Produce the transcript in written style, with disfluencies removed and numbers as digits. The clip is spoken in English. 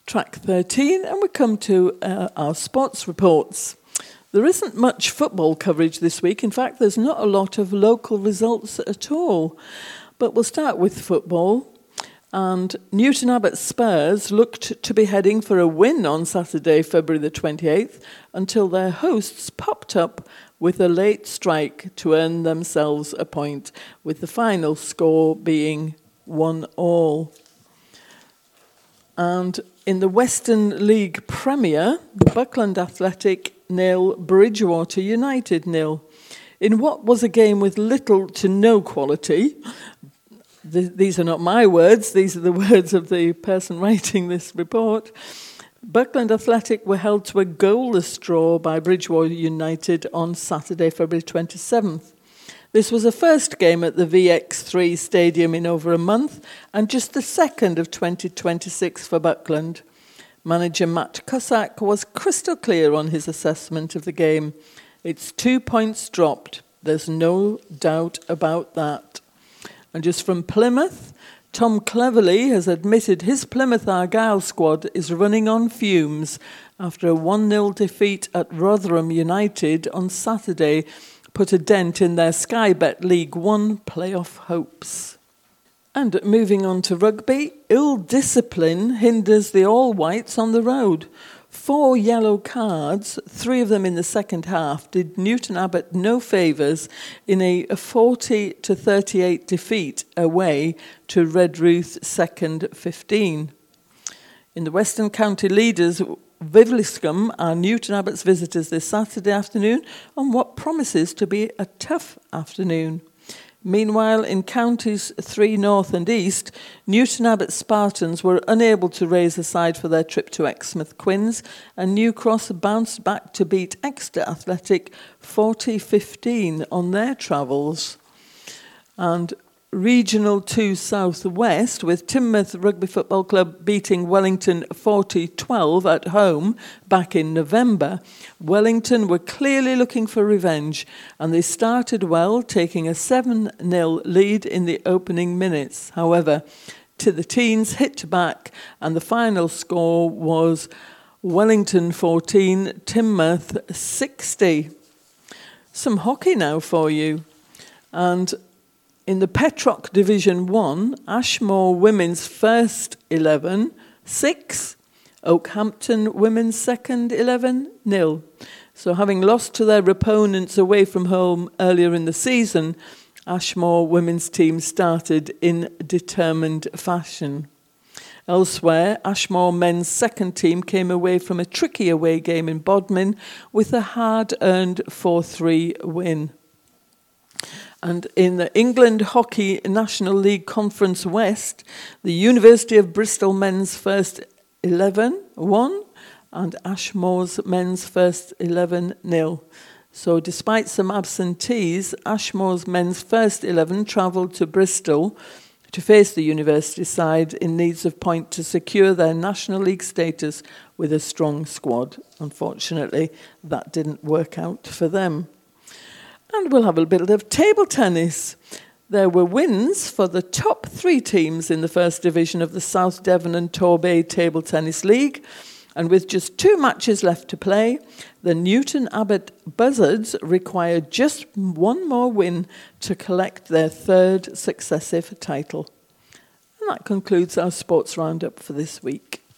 track 13, and we come to our sports reports. There isn't much football coverage this week. In fact, there's not a lot of local results at all. But we'll start with football. And Newton Abbot Spurs looked to be heading for a win on Saturday, February the 28th, until their hosts popped up with a late strike to earn themselves a point, with the final score being 1-1. And in the Western League Premier, Buckland Athletic 0, Bridgewater United 0. In what was a game with little to no quality, these are not my words, these are the words of the person writing this report, Buckland Athletic were held to a goalless draw by Bridgewater United on Saturday, February 27th. This was the first game at the VX3 Stadium in over a month and just the second of 2026 for Buckland. Manager Matt Cossack was crystal clear on his assessment of the game. It's 2 points dropped. There's no doubt about that. And just from Plymouth, Tom Cleverley has admitted his Plymouth Argyle squad is running on fumes after a 1-0 defeat at Rotherham United on Saturday put a dent in their Sky Bet League One playoff hopes. And moving on to rugby, ill discipline hinders the All Whites on the road. 4 yellow cards, 3 of them in the second half, did Newton Abbot no favours in a 40-38 defeat away to Redruth 2nd 15. In the Western County Leaders, Vivliscombe are Newton Abbot's visitors this Saturday afternoon on what promises to be a tough afternoon. Meanwhile, in Counties 3 North and East, Newton Abbot Spartans were unable to raise a side for their trip to Exmouth Quins, and New Cross bounced back to beat Exeter Athletic 40-15 on their travels. And Regional 2 South West, with Teignmouth Rugby Football Club beating Wellington 40-12 at home back in November, Wellington were clearly looking for revenge, and they started well, taking a 7-0 lead in the opening minutes. However, the teens hit back, and the final score was Wellington 14, Teignmouth 60. Some hockey now for you. And in the Petrock Division 1, Ashmore Women's first 11, 6. Oakhampton Women's second 11, 0. So having lost to their opponents away from home earlier in the season, Ashmore Women's team started in determined fashion. Elsewhere, Ashmore Men's second team came away from a tricky away game in Bodmin with a hard-earned 4-3 win. And in the England Hockey National League Conference West, the University of Bristol men's first 11 won and Ashmore's men's first 11 0. So despite some absentees, Ashmore's men's first 11 travelled to Bristol to face the university side in needs of point to secure their National League status with a strong squad. Unfortunately, that didn't work out for them. And we'll have a bit of table tennis. There were wins for the top 3 teams in the first division of the South Devon and Torbay Table Tennis League. And with just 2 matches left to play, the Newton Abbot Buzzards required just 1 more win to collect their 3rd successive title. And that concludes our sports roundup for this week.